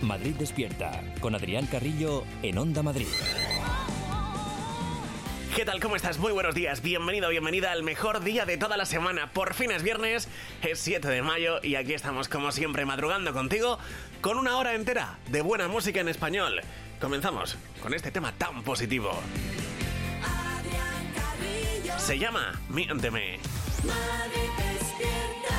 Madrid Despierta, con Adrián Carrillo en Onda Madrid. ¿Qué tal? ¿Cómo estás? Muy buenos días. Bienvenido, bienvenida al mejor día de toda la semana. Por fin es viernes, es 7 de mayo y aquí estamos como siempre madrugando contigo con una hora entera de buena música en español. Comenzamos con este tema tan positivo. Se llama Miénteme. Madrid Despierta.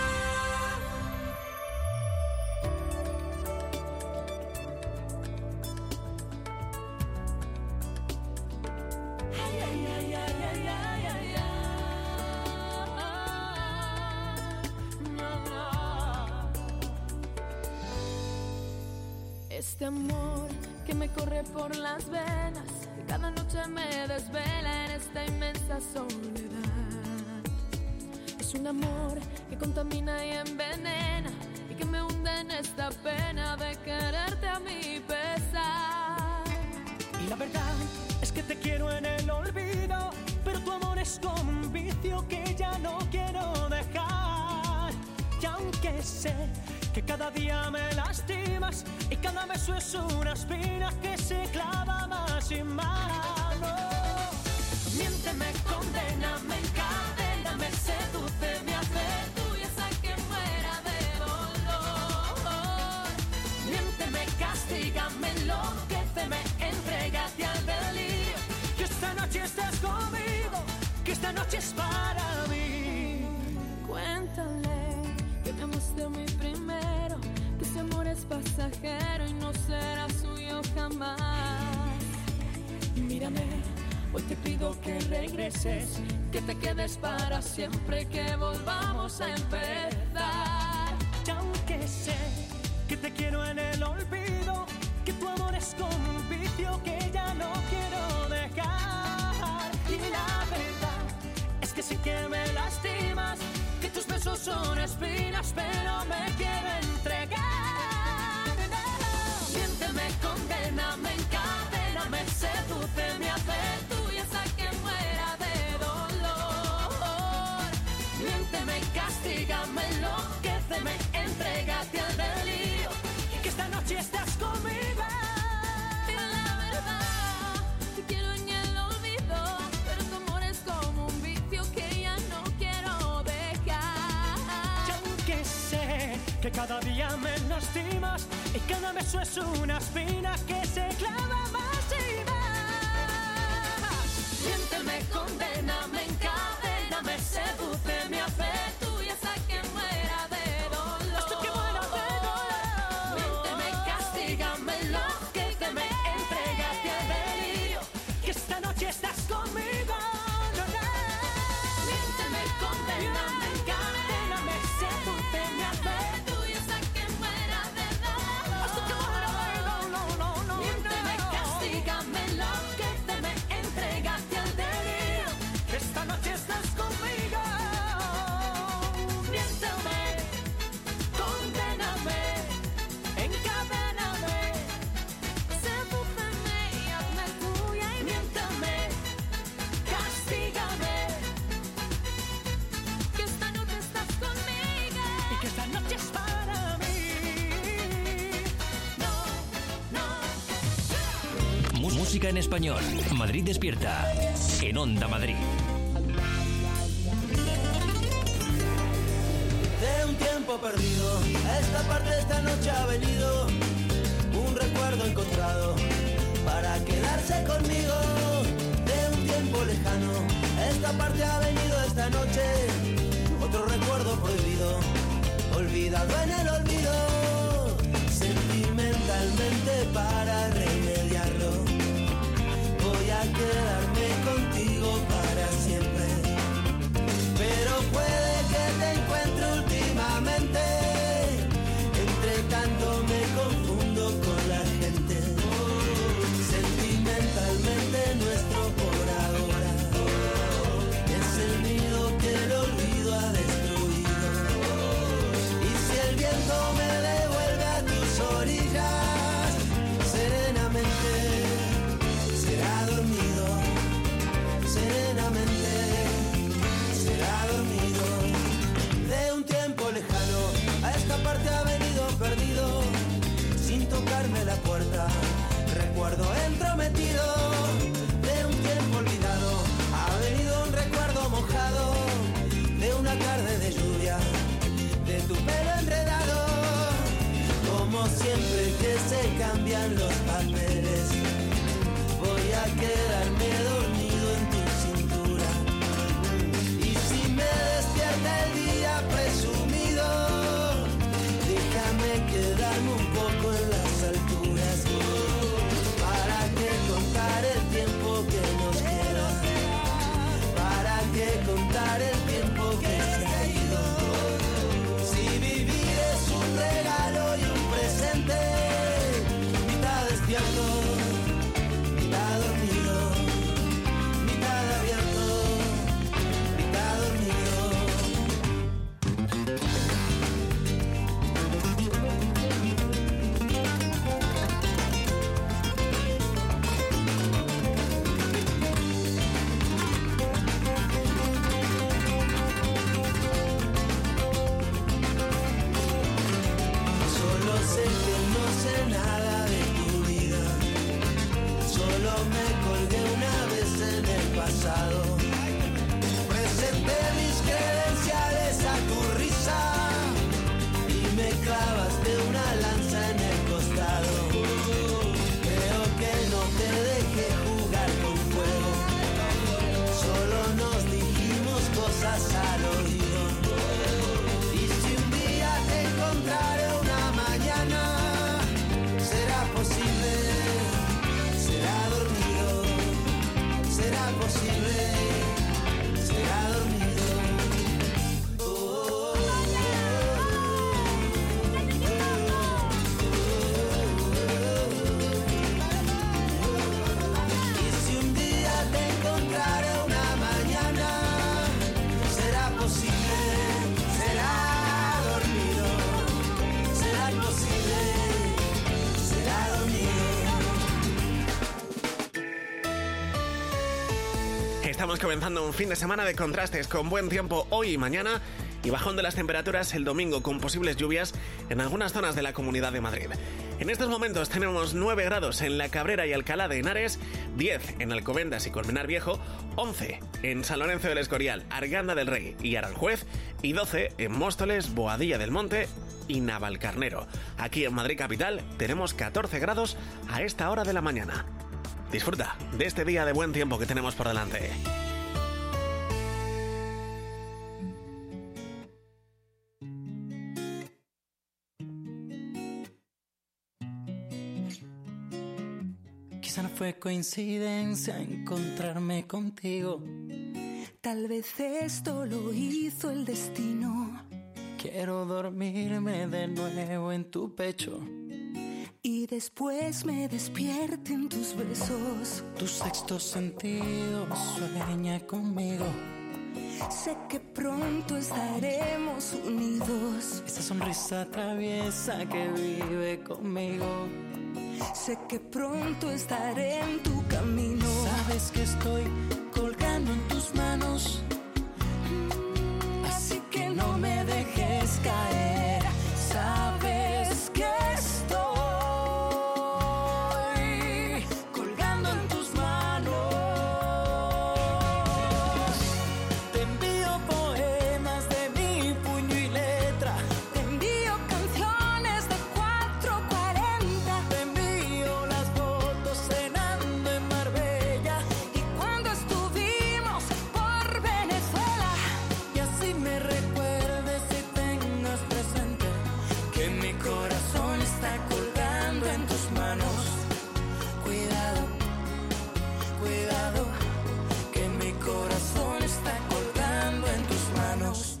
Este amor que me corre por las venas y cada noche me desvela en esta inmensa soledad. Es un amor que contamina y envenena y que me hunde en esta pena de quererte a mi pesar. Y la verdad es que te quiero en el olvido, pero tu amor es como un vicio que ya no quiero dejar. Y aunque sé que cada día me lastimas y cada beso es una espina que se clava más y más. No. Miénteme, condéname, encadéname, sedúceme, hazme tuya hasta que muera de dolor. Miénteme, castígame, enloquéceme, entrégate al delirio. Que esta noche estés conmigo, que esta noche es para mí. Cuéntale que me amaste a mí primero, que ese amor es pasajero y no será suyo jamás. Mírame, hoy te pido que regreses, que te quedes para siempre, que volvamos a empezar. Y aunque sé que te quiero en el olvido, que tu amor es como un vicio que ya no quiero dejar. Y la verdad es que sí que me lastimas, que tus besos son espinas, pero me quiero entregar. Miénteme, condéname, encadéname, sedúceme, hazme tuya hasta que muera de dolor. Miénteme, castígame, enloquéceme, entrégate al delirio, que esta noche estás conmigo. La verdad, te quiero en el olvido, pero tu amor es como un vicio que ya no quiero dejar. Y aunque sé que cada día me lastimas y cada beso es una espina que se clava más y más. Miénteme, condéname, encadéname, sedúceme, hazme tuya hasta que muera de dolor. Hasta que muera de dolor. Miénteme, castígame, enloquéceme, entrégate al delirio, que esta noche estás conmigo. Miénteme, condéname, encadéname, sedúceme, hazme Tuya hasta que muera de dolor. hasta que muera de dolor. Miénteme, castígame, enloquéceme, entrégate al delirio, que esta noche estás conmigo. Miénteme, condéname, encadéname, sedúceme y hazme tuya y miéntame, castígame, que esta noche estás conmigo. y que esta noche es para mí. No, no. Música en español. Madrid Despierta, en Onda Madrid. De un tiempo perdido, a esta parte esta noche ha venido un recuerdo encontrado para quedarse conmigo. De un tiempo lejano, a esta parte ha venido esta noche otro recuerdo prohibido, olvidado en el olvido. Sentimentalmente para remediarlo, voy a quedarme contigo para siempre. Pero puede que te encuentre últimamente, entre tanto me confundo con la gente. Sentimentalmente nuestro por ahora es el nido que el olvido ha destruido. Y si el viento me devuelve a tus orillas, serenamente será dormido, serenamente será dormido. De un tiempo lejano, a esta parte ha venido perdido, sin tocar siempre que se cambian los papeles, voy a quedarme dormido en tu cintura. Y si me despierta el día presumido, déjame quedarme un poco en las alturas. ¿Para qué contar el tiempo que nos queda? ¿Para qué contar el tiempo que se ha ido? Si vivir es un regalo y un presente, mitad despierto, mitad dormido, mitad abierto, mitad dormido. Solo sé que no sé nada de tu vida, solo me colgué una vez en el pasado. Presenté mis credenciales a tu risa y me clavaste una lanza en el costado. Creo que no te dejé jugar con fuego, solo nos dijimos cosas al oído. Y si un día te encontraré una mañana, será posible, será dormido, será posible, será dormido. Y si un día te encontraré una mañana, será posible, será dormido, será posible, será dormido. Estamos comenzando un fin de semana de contrastes con buen tiempo hoy y mañana y bajón de las temperaturas el domingo con posibles lluvias en algunas zonas de la Comunidad de Madrid. En estos momentos tenemos 9 grados en La Cabrera y Alcalá de Henares, 10 en Alcobendas y Colmenar Viejo, 11 en San Lorenzo del Escorial, Arganda del Rey y Aranjuez y 12 en Móstoles, Boadilla del Monte y Navalcarnero. Aquí en Madrid capital tenemos 14 grados a esta hora de la mañana. Disfruta de este día de buen tiempo que tenemos por delante. Quizá no fue coincidencia encontrarme contigo. Tal vez esto lo hizo el destino Quiero dormirme de nuevo en tu pecho y después me despierte en tus besos. Tu sexto sentido sueña conmigo. Sé que pronto estaremos unidos. Esa sonrisa traviesa que vive conmigo. Sé que pronto estaré en tu camino. Sabes que estoy colgando en tus manos, así que no me dejes caer. Sabes que estoy colgando en tus manos. te envío poemas de mi puño y letra. Te envío canciones de 440. Te envío las fotos cenando en Marbella. Y cuando estuvimos por Venezuela, Y así me recuerdes y tengas presente que mi corazón está colgando en tus manos. Cuidado, cuidado, que mi corazón está colgando en tus manos.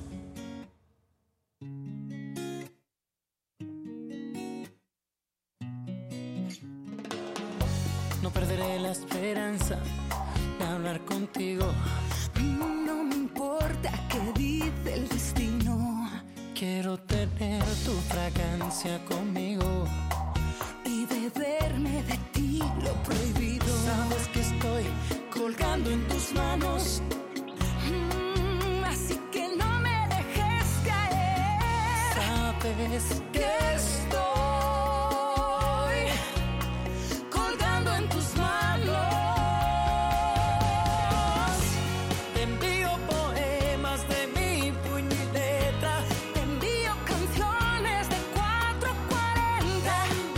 no perderé la esperanza de hablar contigo. No me importa qué dice el destino, Quiero tener tu fragancia conmigo. y beberme de ti lo prohibido. Sabes que estoy colgando en tus manos. Así que no me dejes caer. Sabes Que estoy colgando en tus manos. te envío poemas de mi puño y letra. Te envío canciones de 440.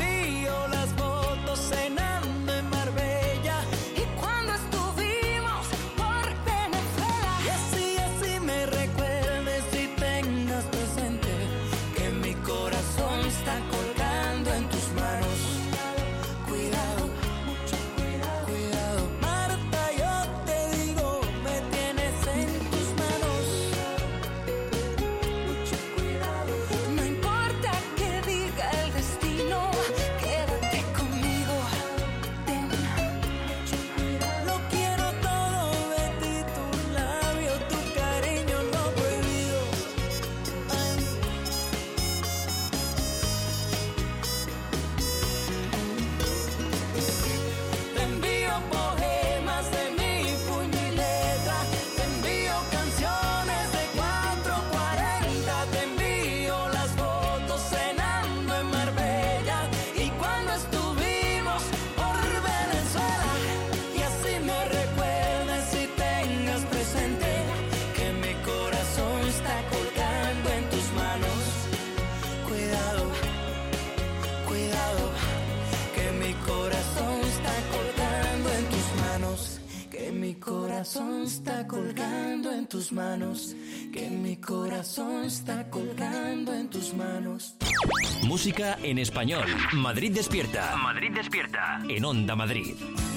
corazón está colgando en tus manos, que mi corazón está colgando en tus manos. Música en español. Madrid despierta. Madrid despierta. En Onda Madrid.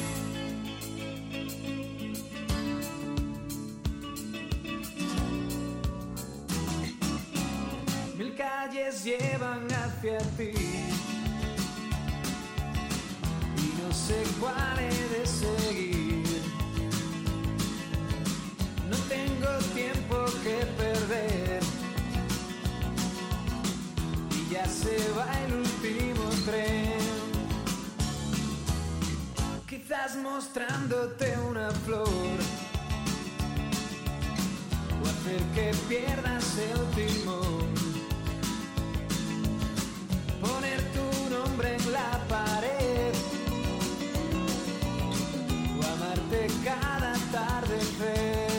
Mil calles llevan hacia ti y no sé cuál he de seguir. No tengo tiempo que perder y ya se va el último tren. Quizás mostrándote una flor o hacer que pierdas el timón. Poner tu nombre en la pared o amarte cada atardecer.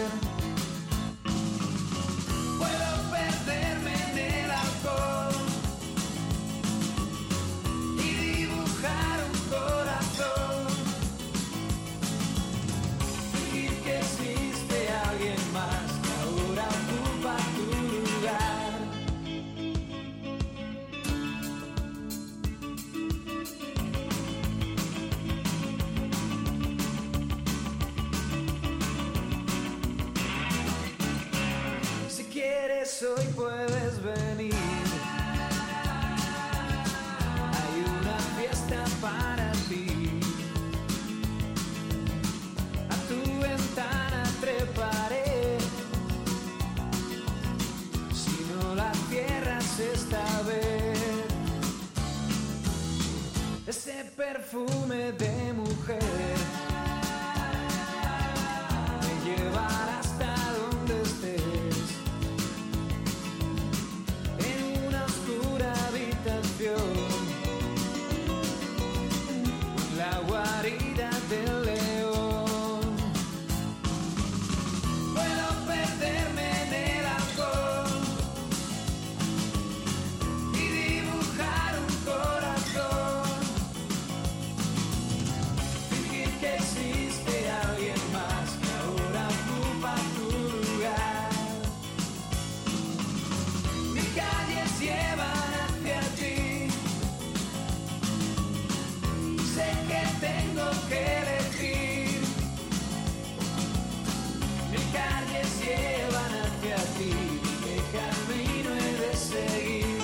Puedo perderme en el alcohol y dibujar un corazón, fingir que existe alguien más que ahora ocupa tu lugar. Si quieres hoy puedes venir. Hay una fiesta para ti. A tu ventana treparé. Si no la cierras esta vez. Ese perfume de mujer me llevará hasta donde estés. En una oscura habitación, la guarida del león. Puedo perderme en el alcohol y dibujar un corazón, fingir que existe alguien más que ahora ocupa tu lugar. Mis calles llevan hacia ti. Sé que tengo que elegir. Mis calles llevan hacia ti. ¿Qué camino he de seguir?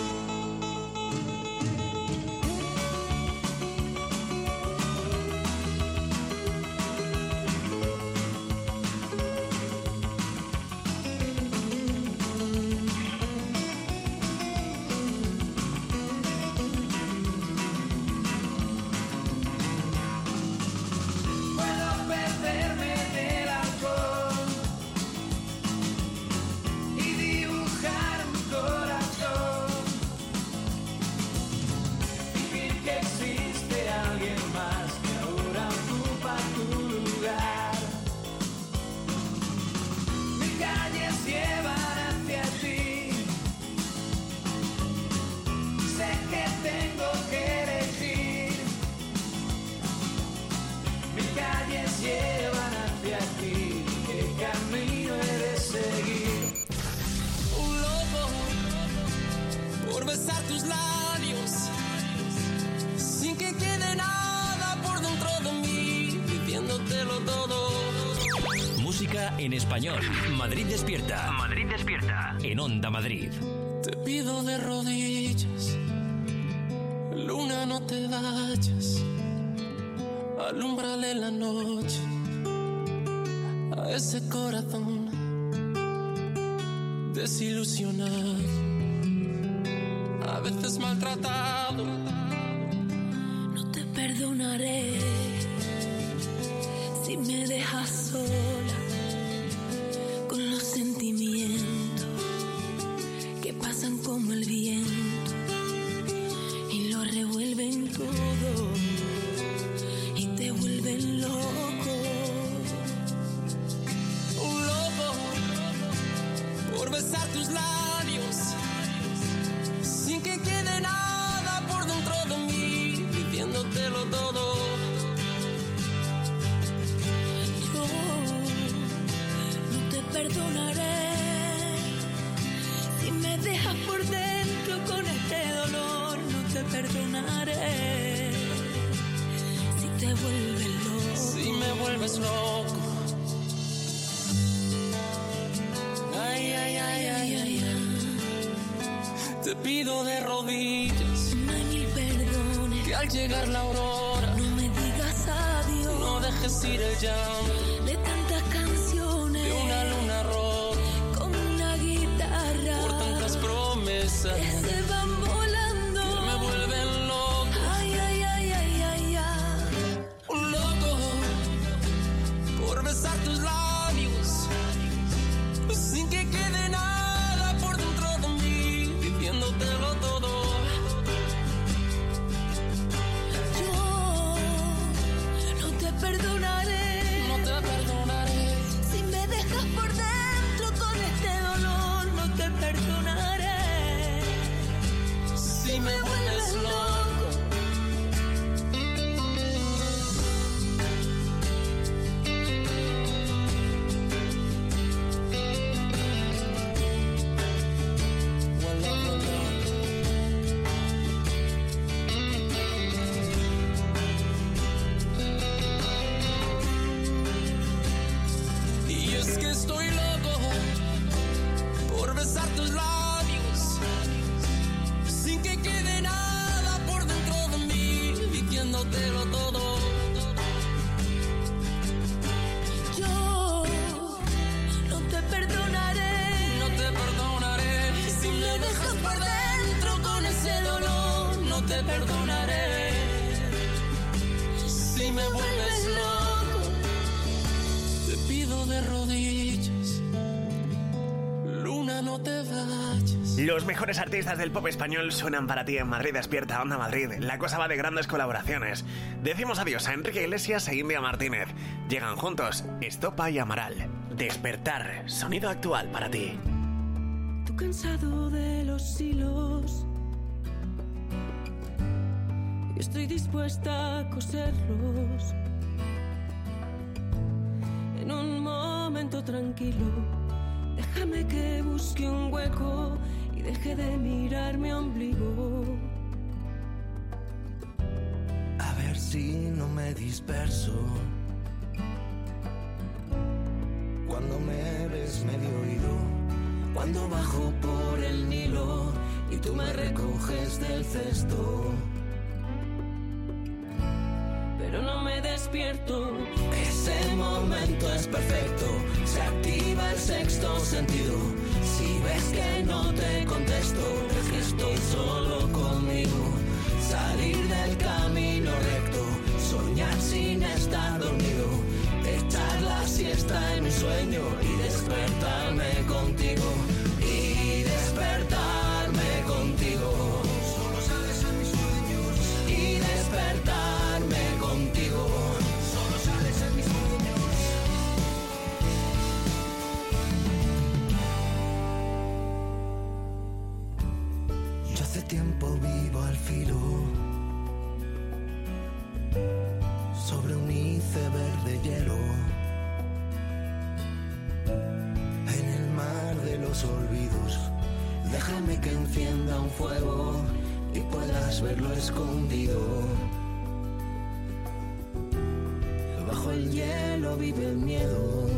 Puedo perderme en el alcohol y dibujar un corazón, fingir que existe alguien más que ahora ocupa tu lugar. Mis calles llevan hacia ti. Sé que tengo que elegir. Mis calles llevan hacia ti. ¿Qué camino he de seguir? Un loco por besar tus labios sin que quede nada por dentro de mí, pidiéndotelo todo. Música en español. Madrid despierta. Madrid despierta. En Onda Madrid. Te pido de rodillas, luna, no te vayas, alúmbrale la noche a ese corazón desilusionado, a veces maltratado. No te perdonaré si me dejas sola con los sentimientos que pasan como el viento y lo revuelven todo y te vuelven loco. Un loco por besar tus labios sin que quede nada por dentro de mí, pidiéndotelo todo. Yo perdonaré. Si me dejas por dentro con este dolor, no te perdonaré. Si te vuelves loco, Si me vuelves loco. Ay, ay, ay, ay, ay, ay. Te pido de rodillas no hay mil perdones. que al llegar la aurora No me digas adiós. no dejes ir el llanto De tantas canciones, de una luna roja como una guitarra, por tantas promesas que se van volando. que me vuelven loco. Ay, ay, ay, ay, ay, ay. Un loco por besar tus labios sin que quede nada por dentro de mí, diciéndotelo todo. Yo no te perdonaré. No te perdonaré. Si me dejas por dentro con este dolor, no te perdonaré. Si me vuelves loco. Y es que estoy loco por besar tus labios sin que quede nada por dentro de mí, diciéndotelo todo. Yo no te perdonaré. No te perdonaré. Si me dejas por dentro con ese dolor, no te perdonaré. Si me vuelves loco, te pido de rodillas, luna, no te vayas. Los mejores artistas del pop español suenan para ti en Madrid Despierta, Onda Madrid. La cosa va de grandes colaboraciones. Decimos adiós a Enrique Iglesias e India Martínez. Llegan juntos Estopa y Amaral. Despertar, sonido actual para ti. Tú cansado de los hilos, yo estoy dispuesta a coserlos. En un momento tranquilo, déjame que busque un hueco y deje de mirar mi ombligo. A ver si no me disperso. Cuando me ves medio oído, cuando bajo por el Nilo y tú me recoges del cesto. Pero no me despierto. Ese momento es perfecto, se activa el sexto sentido. Si ves que no te contesto, es que estoy solo conmigo. Salir del camino recto, soñar sin estar dormido, echar la siesta en un sueño y despertarme contigo. Y despertarme contigo. Solo sales en mis sueños. Y despertarme contigo. Solo sales en mis sueños. Yo hace tiempo vivo al filo, sobre un iceberg de hielo, en el mar de los olvidos. Déjame que encienda un fuego y puedas verlo escondido. Bajo el hielo vive el miedo,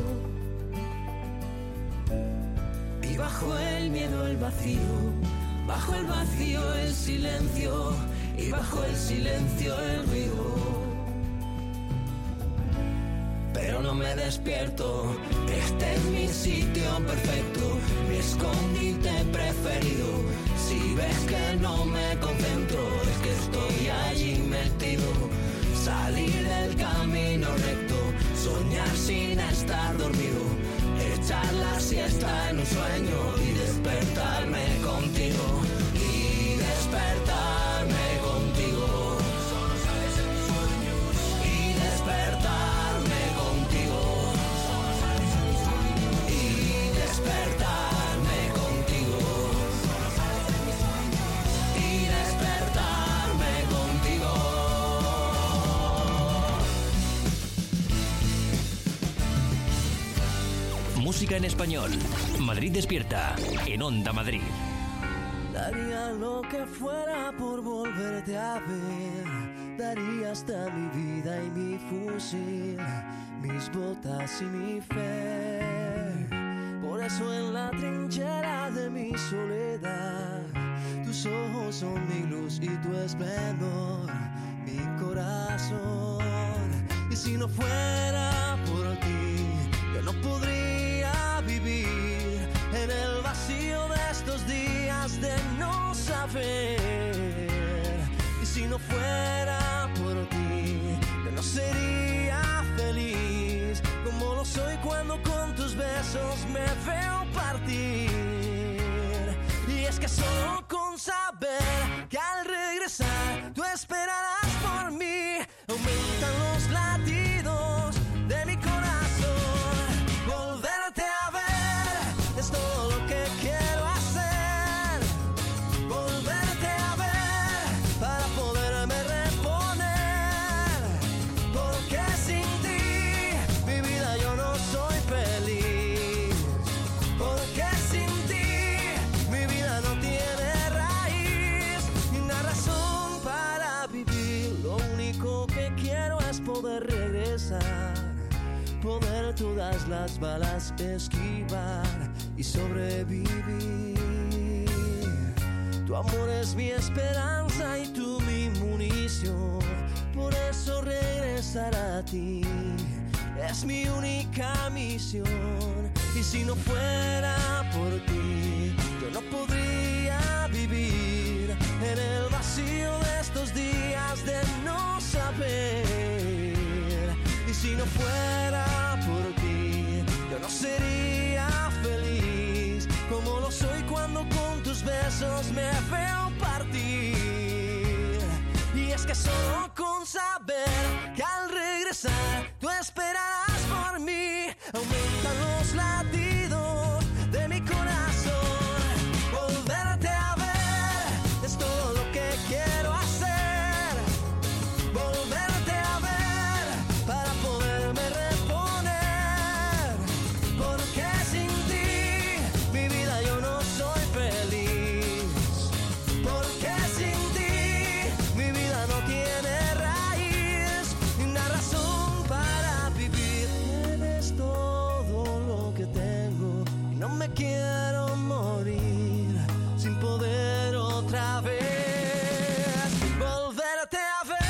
y bajo el miedo el vacío. Bajo el vacío el silencio, y bajo el silencio el ruido. Pero no me despierto, este es mi sitio perfecto, mi escondite preferido. Si ves que no me concentro, es que estoy allí metido. Salir del camino recto, soñar sin estar dormido, echar la siesta en un sueño y despertarme contigo. Y despertarme contigo. Solo sales en mis sueños. Y despertarme contigo. Solo sales en mis sueños. Y despertarme contigo. Solo sales en mis sueños. Y despertarme contigo. Música Música en español. Madrid despierta en Onda Madrid. Daría lo que fuera por volverte a ver. Daría hasta mi vida y mi fusil, mis botas y mi fe. Por eso en la trinchera de mi soledad, tus ojos son mi luz y tu esplendor, mi corazón. Y si no fuera por ti, yo no podría vivir en el vacío de estos días de no saber. Y si no fuera por ti, yo no sería feliz como lo soy cuando con tus besos me veo partir. Y es que solo con saber que al regresar tú esperarás por mí, aumentan los latidos de mi corazón. Volverte a ver es todo lo que quiero hacer. Volverte a ver para poderme reponer, porque sin ti mi vida yo no soy feliz. Porque sin ti mi vida no tiene raíz ni una razón para vivir. Lo único que quiero es poder regresar, poder todas las balas esquivar y sobrevivir. Tu amor es mi esperanza y tú mi munición, por eso regresar a ti es mi única misión. Y si no fuera por ti, yo no podría vivir en el vacío de estos días de no saber. Y si no fuera por ti, yo no sería feliz como lo soy cuando con tus besos me veo partir. Y es que solo con saber que al regresar tú esperarás por mí, aumentan los latidos de mi corazón. Volverte a ver es todo lo que quiero hacer. Volverte a ver para poderme reponer, porque sin ti mi vida yo no soy feliz. Porque sin ti mi vida no tiene raíz ni una razón para vivir. Eres todo lo que tengo y no me quiero morir sin poder otra vez volverte a ver.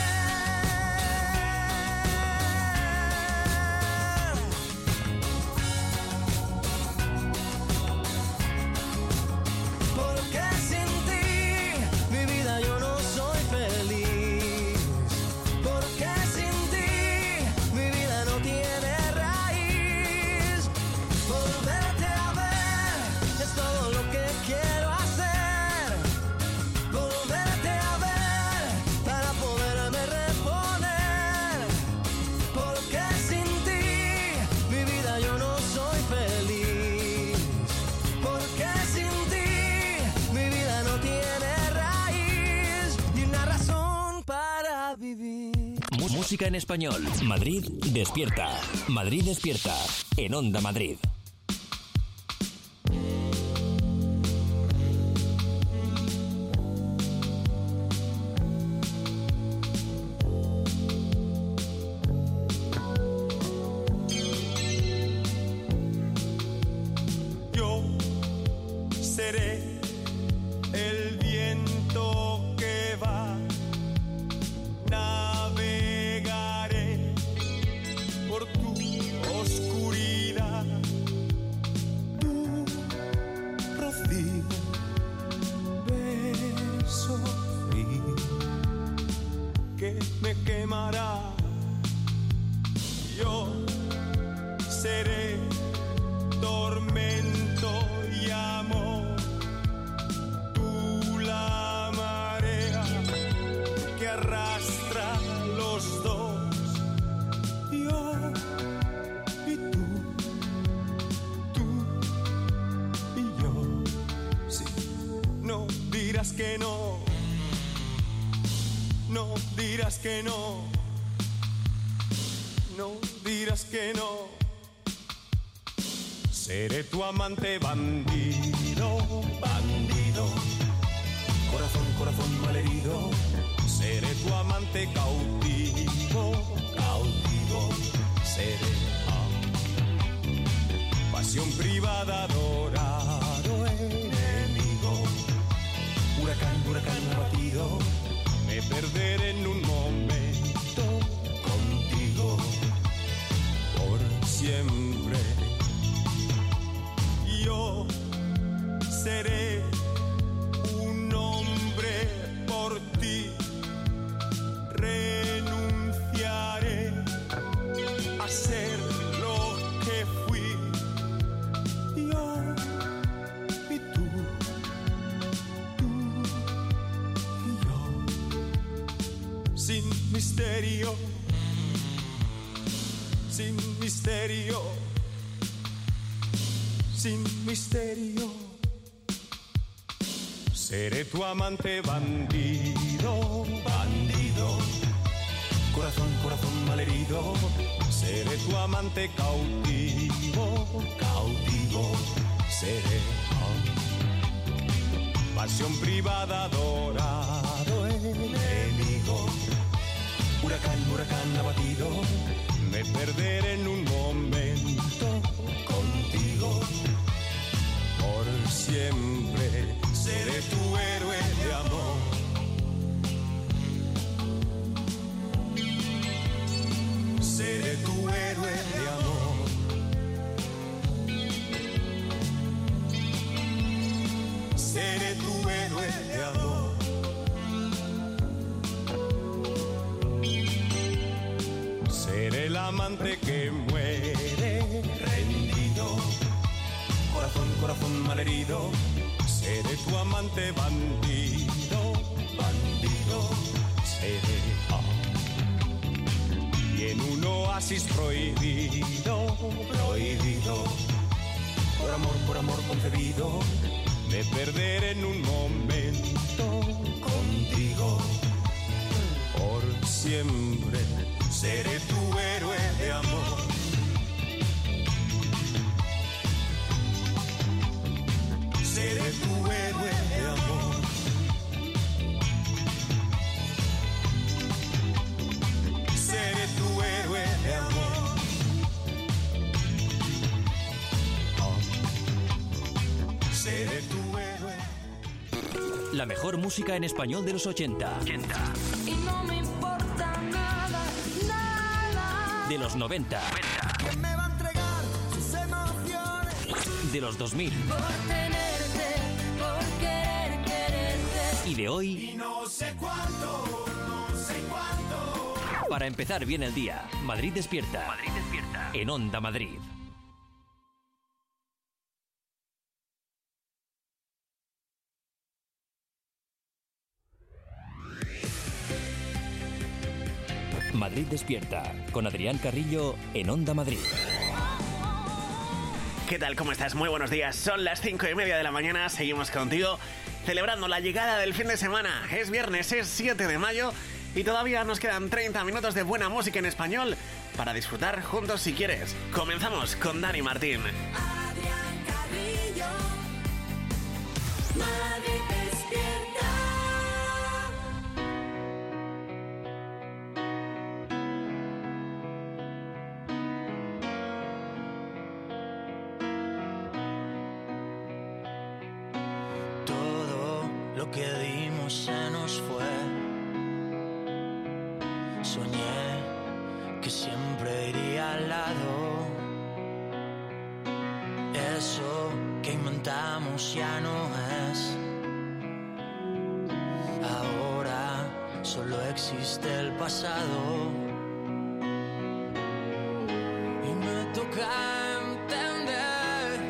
Porque sin ti mi vida yo no soy feliz. Porque sin ti mi vida no tiene raíz. Volverte a ver es todo lo que quiero hacer. Volverte a ver para poderme reponer, porque sin ti mi vida yo no soy feliz. Porque sin ti mi vida no tiene raíz ni una razón para vivir. Música en español. Madrid despierta. Madrid despierta en Onda Madrid. Yo seré el viento que va, navegaré por tu oscuridad. Tu rocío, beso frío que me quemará. Yo seré tormento y amor, tú la marea que arrastra los dos, yo y tú y yo. Sí, no dirás que no, no dirás que no, no dirás que no. Seré tu amante bandido, bandido. Corazón, corazón malherido. Seré tu amante cautivo, cautivo. Seré pasión privada, adorado enemigo. Huracán, huracán abatido. Me perderé en un momento contigo por siempre. Yo seré un hombre por ti. Renunciaré a ser lo que fui. Yo y tú y yo. Sin misterio, sin misterio. Sin misterio, seré tu amante bandido, bandido. Corazón, corazón malherido, seré tu amante cautivo, cautivo. Seré pasión privada, adorado enemigo. Huracán, huracán abatido, me perderé en un momento contigo. Por siempre seré tu héroe de amor. Seré tu héroe de amor. Seré tu héroe de amor. Seré el amante que muere rendido. Corazón, corazón malherido, seré tu amante bandido, bandido. Seré y en un oasis prohibido, prohibido. Por amor concebido, me perderé en un momento contigo. Por siempre seré tu héroe de amor. Seré tu héroe de amor. Seré tu héroe de amor. Seré tu héroe. La mejor música en español de los 80. Y no me importa nada, nada. De los 90. ¿Quién me va a entregar sus emociones? De los 2000. Por tenerte, por querer quererte. Y de hoy. Y no sé cuánto, no sé cuánto. Para empezar bien el día, Madrid despierta. Madrid despierta. En Onda Madrid. Madrid despierta, con Adrián Carrillo en Onda Madrid. ¿Qué tal? ¿Cómo estás? Muy buenos días. Son las 5:30 de la mañana. Seguimos contigo celebrando la llegada del fin de semana. Es viernes, es 7 de mayo y todavía nos quedan 30 minutos de buena música en español para disfrutar juntos si quieres. Comenzamos con Dani Martín. Adrián Carrillo, Madrid despierta. Todo lo que dimos se nos fue. Soñé que siempre iría al lado. Eso que inventamos ya no es. Ahora solo existe el pasado. Y me toca entender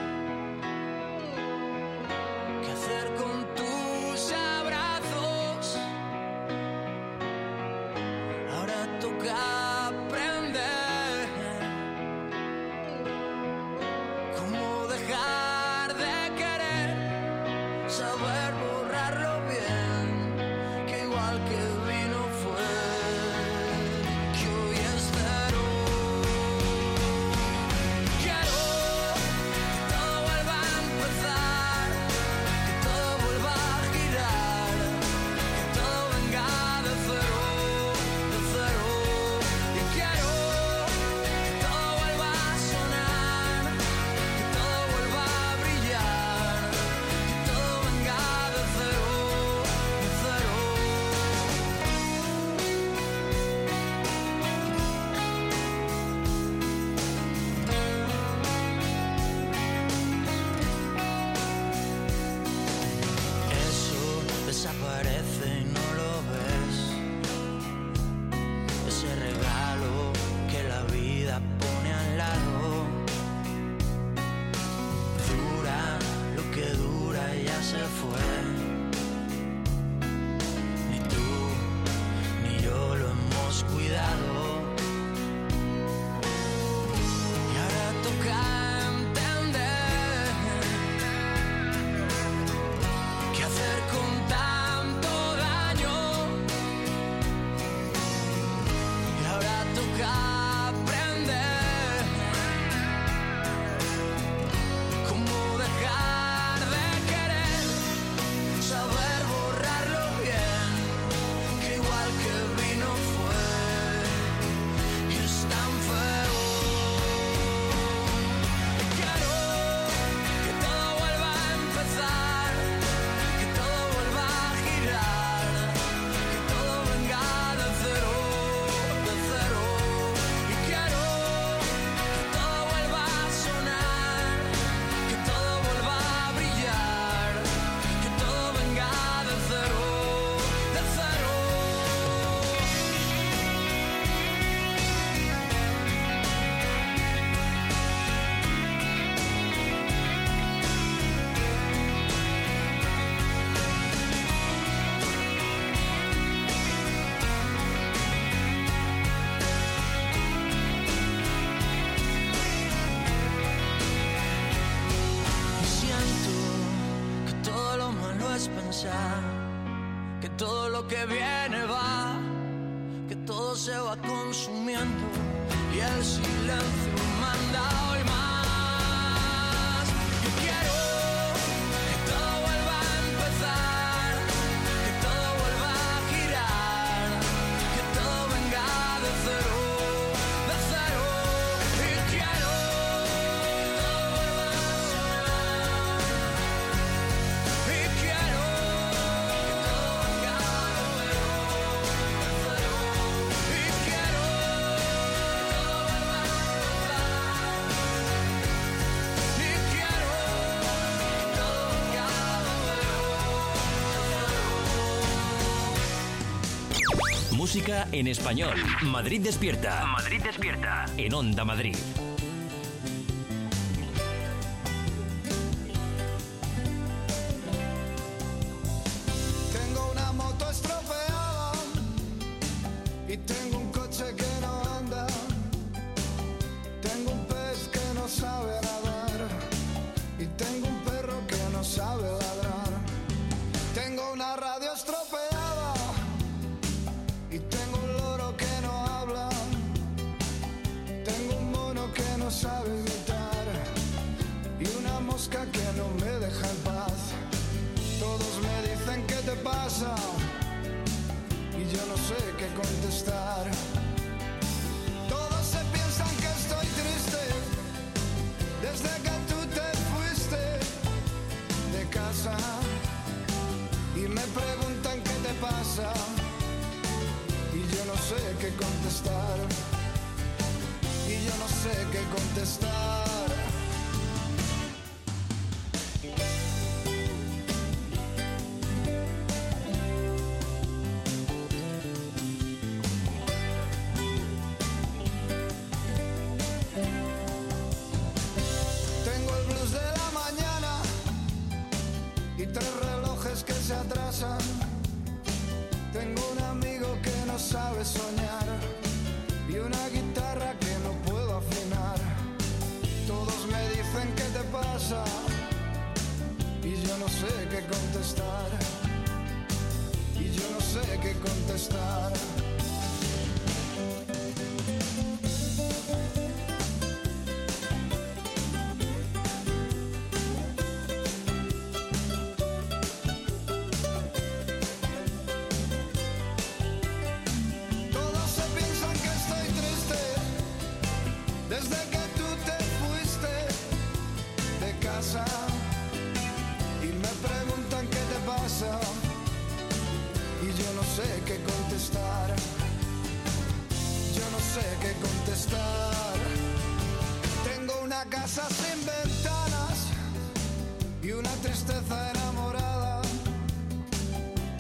qué hacer con tus abrazos. Ahora toca aprender cómo dejar de querer, saber borrarlo bien, que igual que vino fue. desaparece y no lo ves. Ese regalo que la vida pone al lado. Dura lo que dura y ya se fue. Ni tú ni yo lo hemos cuidado. Y ahora toca entender qué hacer con tanto daño. Y ahora toca aprender cómo dejar de querer, saber borrarlo bien, que igual que vino fue y es tan feo. Quiero que todo vuelva a empezar, que todo vuelva a girar, que todo venga de cero, de cero. Y quiero que todo vuelva a sonar, que todo vuelva a brillar, que todo venga de cero, de cero. Y siento que todo lo malo es pensar que todo lo que viene va, que todo se va consumiendo y el silencio manda hoy más. Yo quiero que todo vuelva a empezar, que todo vuelva a girar, que todo venga de cero, de cero. Y quiero que todo vuelva a sonar, y quiero que todo venga de cero, de cero. Y quiero que todo vuelva a empezar, y quiero que todo venga de cero, de cero. Música en español. Madrid despierta. Madrid despierta. En Onda Madrid. Tengo una moto estropeada y tengo un coche que no anda. Tengo un pez que no sabe nadar y tengo un perro que no sabe ladrar. Tengo una radio estropeada y tengo un loro que no habla. Tengo un mono que no sabe imitar y una mosca que no me deja en paz. Todos me dicen qué te pasa y yo no sé qué contestar. Todos se piensan que estoy triste desde que tú te fuiste de casa y me preguntan qué te pasa y yo no sé qué contestar. Y yo no sé qué contestar. Tengo el blues de la mañana y 3 relojes que se atrasan. Tengo un amigo que no sabe soñar y una guitarra que no puedo afinar. Todos me dicen qué te pasa y yo no sé qué contestar. Y yo no sé qué contestar. Todos se piensan que estoy triste desde que tú te fuiste de casa y me preguntan qué te pasa y yo no sé qué contestar. Yo no sé qué contestar. Tengo una casa sin ventanas y una tristeza enamorada.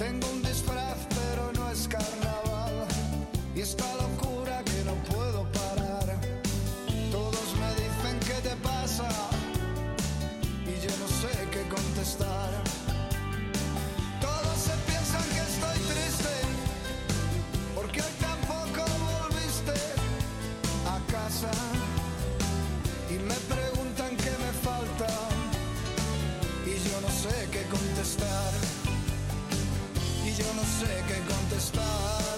esta locura que no puedo parar. Todos me dicen qué te pasa y yo no sé qué contestar. Todos se piensan que estoy triste porque hoy tampoco volviste a casa y me preguntan qué me falta y yo no sé qué contestar. Y yo no sé qué contestar.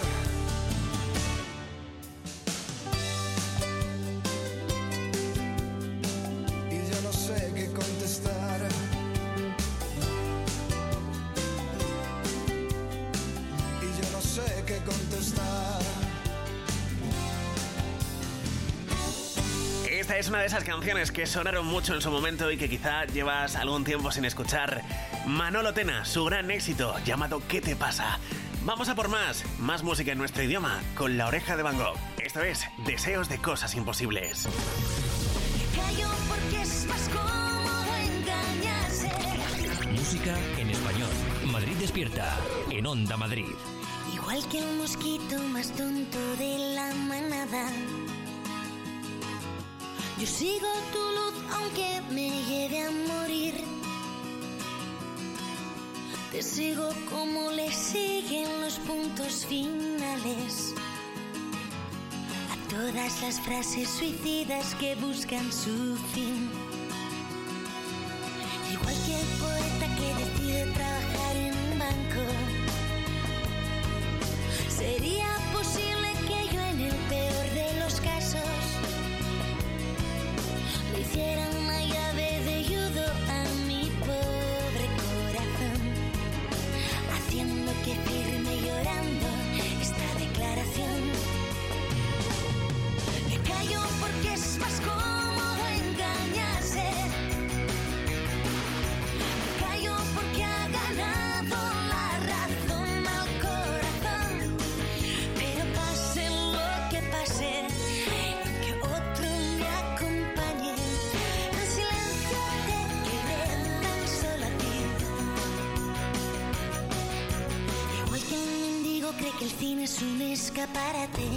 Y yo no sé qué contestar. Y yo no sé qué contestar. Esta es una de esas canciones que sonaron mucho en su momento y que quizá llevas algún tiempo sin escuchar. Manolo Tena, su gran éxito llamado ¿Qué te pasa? Vamos a por más música en nuestro idioma con La Oreja de Van Gogh. Esto es Deseos de Cosas Imposibles. Callo porque es más cómodo engañarse. Música en español. Madrid despierta en Onda Madrid. Igual que el mosquito más tonto de la manada. Yo sigo tu luz aunque me lleve a morir. Te sigo como le siguen los puntos finales a todas las frases suicidas que buscan su fin. Igual que el poeta que decide trabajar en un banco. Sería posible que yo en el peor de los casos le hiciera una llave de judo a mi pobre corazón, haciendo que firme llorando esta declaración. Me callo porque es más cómodo engañarse. Me callo porque ha ganado la razón al corazón. Pero pase lo que pase, que otro me acompañe. En silencio te quedé tan solo a ti. Igual que un mendigo cree que el cine es un escaparate.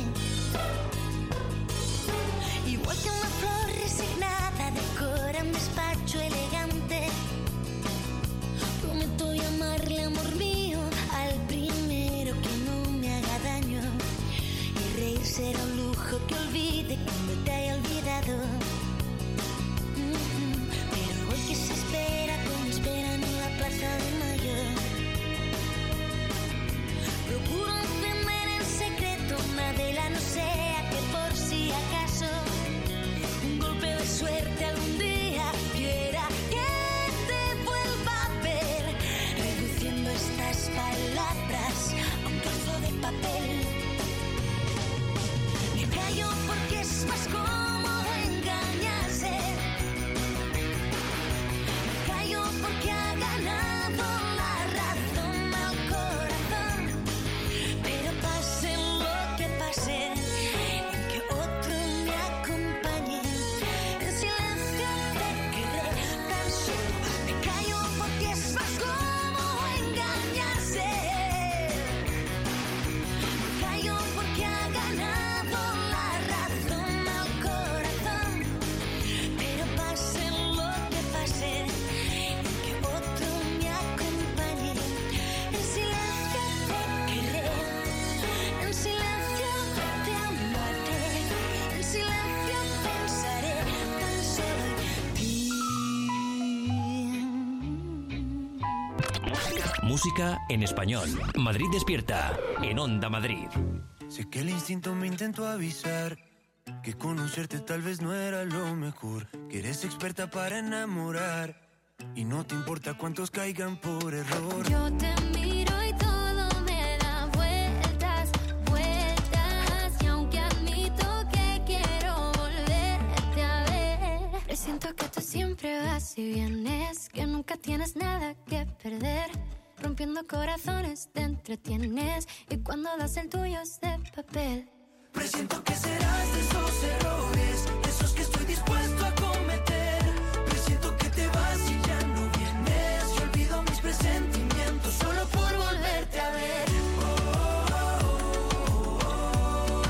Igual que una flor resignada decora un despacho elegante. Prometo llamarle amor mío al primero que no me haga daño. Y reír será un lujo que olvide cuando te haya olvidado. Pero igual que se espera como esperan en la Plaza de Mayo. Procuro encender en secreto una vela, no sea que por si acaso un golpe de suerte algún día quiera que te vuelva a ver, reduciendo estas palabras a un trozo de papel. Me callo porque es más cómodo engañarse. Me callo porque ha ganado la razón al corazón. Pero pase lo que pase, que otro me acompañe. En silencio te quedé tan solo. Me callo porque es más cómodo engañarse. Me callo porque ha ganado la razón al corazón. Pero pase lo que pase, que otro me acompañe. En silencio te querré, en silencio te amaré, en silencio pensaré tan solo en ti. Música en español. Madrid despierta en Onda Madrid. Sé que el instinto me intentó avisar que conocerte tal vez no era lo mejor, que eres experta para enamorar y no te importa cuántos caigan por error. Yo te miro y todo me da vueltas, vueltas. Y aunque admito que quiero volverte a ver, presiento que tú siempre vas y vienes, que nunca tienes nada que perder. Rompiendo corazones te entretienes y cuando das el tuyo es de papel. Presiento que serás de esos errores, esos que estoy dispuesto a cometer. Presiento que te vas y ya no vienes. Yo olvido mis presentimientos solo por volverte a ver.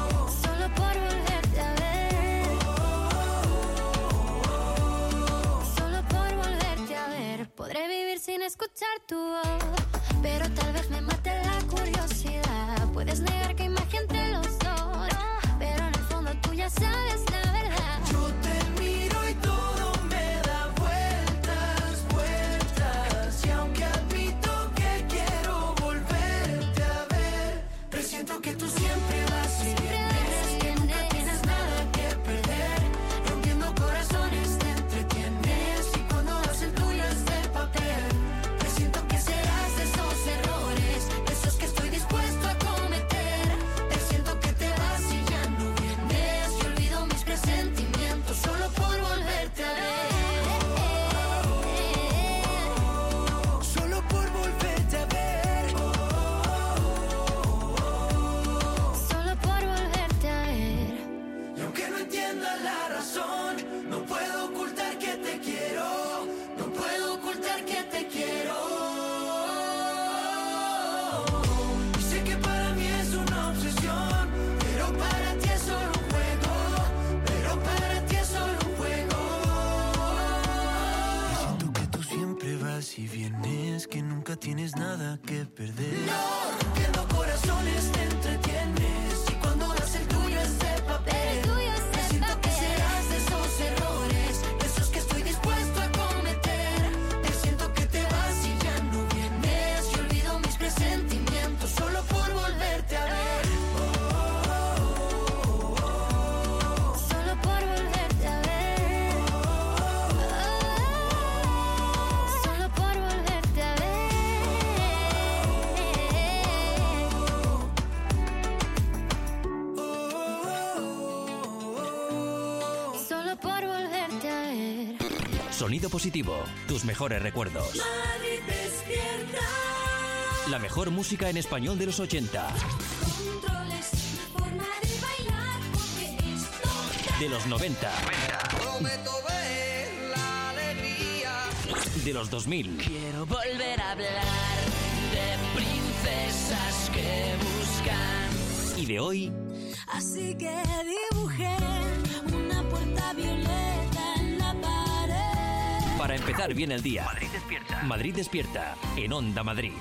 Sonido positivo, tus mejores recuerdos. Madrid despierta. La mejor música en español de los 80. Controles, forma de bailar, porque esto De los 90. Prometo ver la alegría. De los 2000. quiero volver a hablar de princesas que buscan. Y de hoy, Así que dibujé una puerta violeta en la pared. para empezar bien el día. Madrid despierta. Madrid despierta, en Onda Madrid.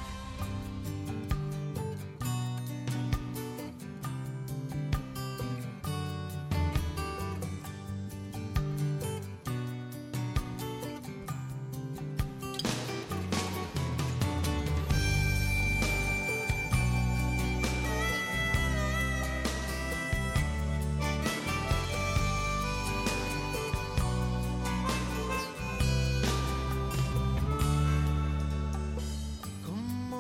Como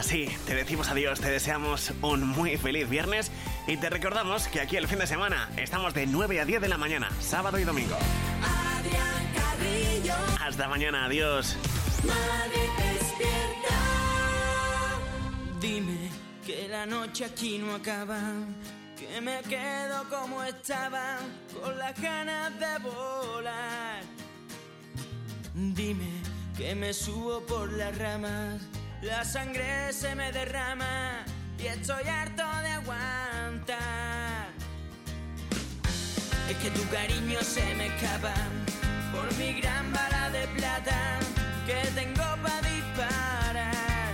sí, te decimos adiós, te deseamos un muy feliz viernes y te recordamos que aquí el fin de semana estamos de 9 a 10 de la mañana, sábado y domingo. Adrián Carrillo, Hasta mañana, adiós. Madrid despierta. Dime que la noche aquí no acaba, que me quedo como estaba, con las ganas de volar. Dime que me subo por las ramas, la sangre se me derrama y estoy harto de aguantar. Es que tu cariño se me escapa por mi gran bala de plata que tengo para disparar.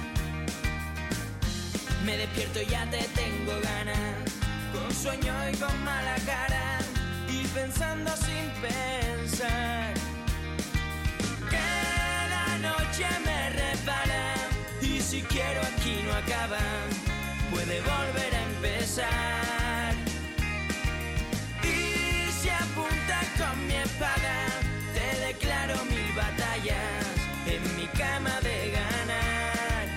Me despierto y ya te tengo ganas, con sueño y con mala cara, y pensando sin pensar. Que la noche me resbala y si quiero aquí no acaba, puede volver a empezar. Y si apuntas con mi espada, te declaro 1000 batallas en mi cama de ganar.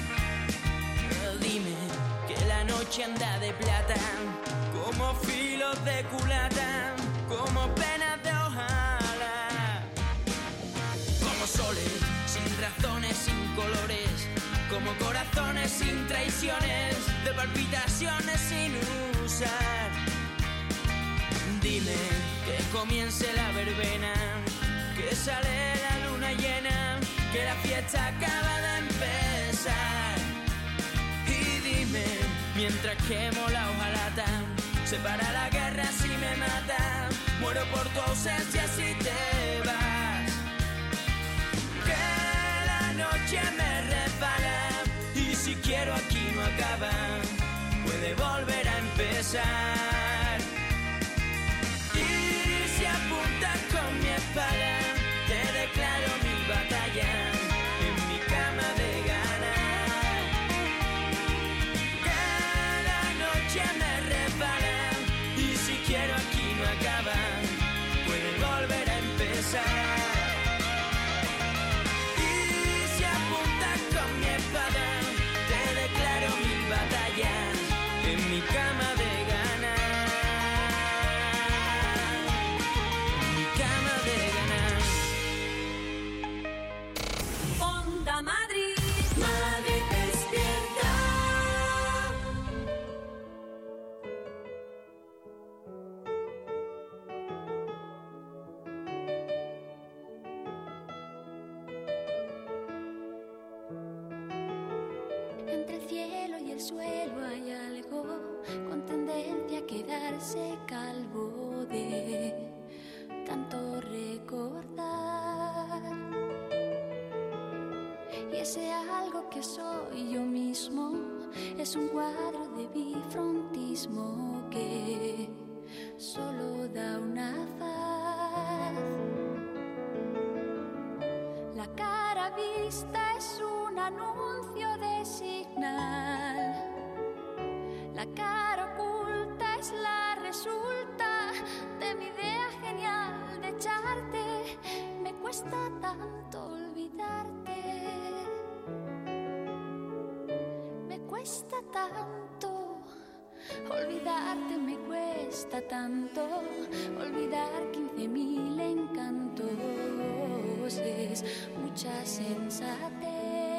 Dime que la noche anda de plata, como filos de culata, como penas de hojalata, como soles sin razones, sin colores, como corazones sin traiciones, de palpitaciones sin usar. Dime que comience la verbena, que sale la luna llena, que la fiesta acaba de empezar. Y dime, mientras quemo la hojalata, se para la guerra si me mata, muero por tu ausencia si te vas. Que la noche me resbala y si quiero aquí no acaba, puede volver a empezar. Y si apuntas con mi espada, te declaro 1000 batallas en mi cama de ganar. Que la noche me resbala y si quiero aquí no acaba, puede volver a empezar. Y si apuntas con mi espada, te declaro 1000 batallas en mi cama de ganar. Mi cama de ganar. Onda Madrid, Madrid despierta. Entre el cielo y el suelo hay algo con tendencia a quedarse calvo de tanto recordar. Y ese algo que soy yo mismo es un cuadro de bifrontismo que solo da una faz. La cara vista es un anuncio de señal. La cara oculta es la resulta de mi idea genial de echarte. Me cuesta tanto olvidarte. Me cuesta tanto olvidarte, me cuesta tanto olvidar 15.000 encantos. Es mucha sensatez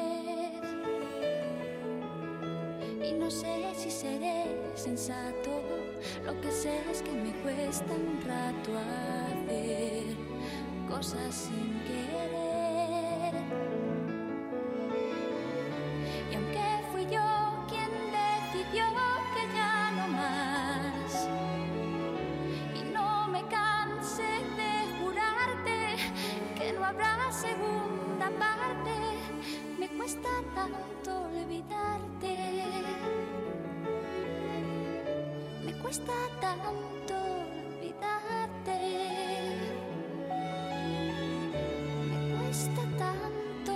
y no sé si seré sensato. Lo que sé es que me cuesta un rato hacer cosas sin querer. Y aunque fui yo quien decidió que ya no más, y no me canse de jurarte que no habrá segunda parte, me cuesta tanto olvidarte. Me cuesta tanto olvidarte. Me cuesta tanto.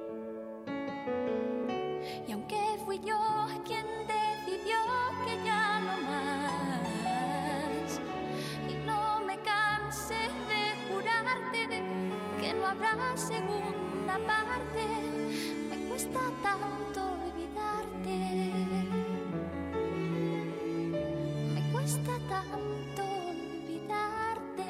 Y aunque fui yo quien decidió que ya habrá segunda parte. Me cuesta tanto olvidarte. Me cuesta tanto olvidarte.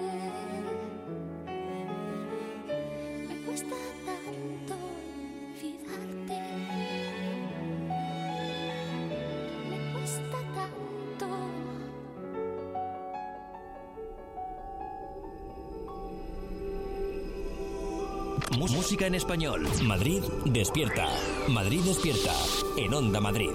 Me cuesta tanto olvidarte. Me cuesta tanto. Música en español. Madrid despierta. Madrid despierta. En Onda Madrid.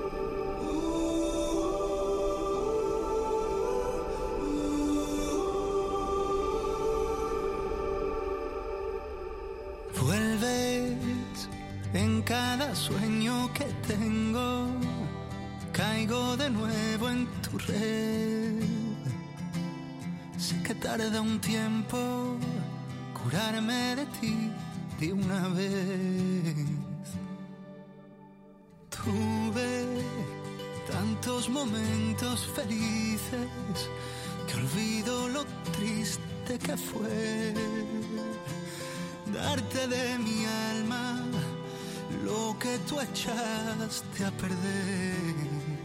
Vuelves en cada sueño que tengo. Caigo de nuevo en tu red. Sé que tarda un tiempo curarme de ti de una vez. Tuve tantos momentos felices que olvido lo triste que fue darte de mi alma lo que tú echaste a perder.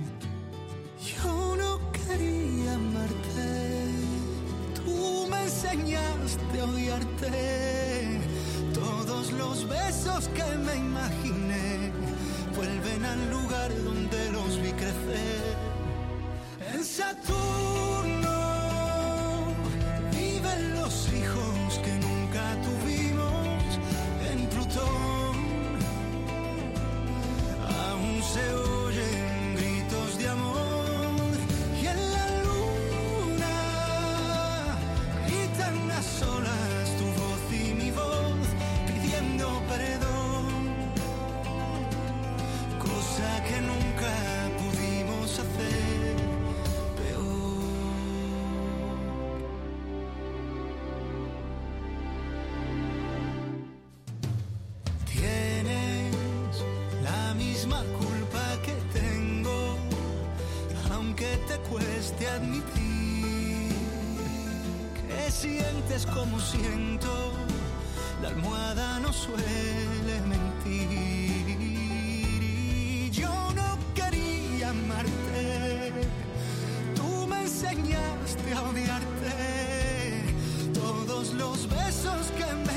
Yo no quería amarte, tú me enseñaste a odiarte. Todos los besos que me imaginé vuelven al lugar donde los vi crecer. En Saturno viven los hijos que nunca tuvimos. En Plutón aún se oyen gritos de amor. Solas tu voz y mi voz pidiendo perdón, cosa que nunca pudimos hacer peor. Tienes la misma culpa que tengo, aunque te cueste admitir. Sientes como siento, la almohada no suele mentir. Y yo no quería amarte, tú me enseñaste a odiarte. Todos los besos que me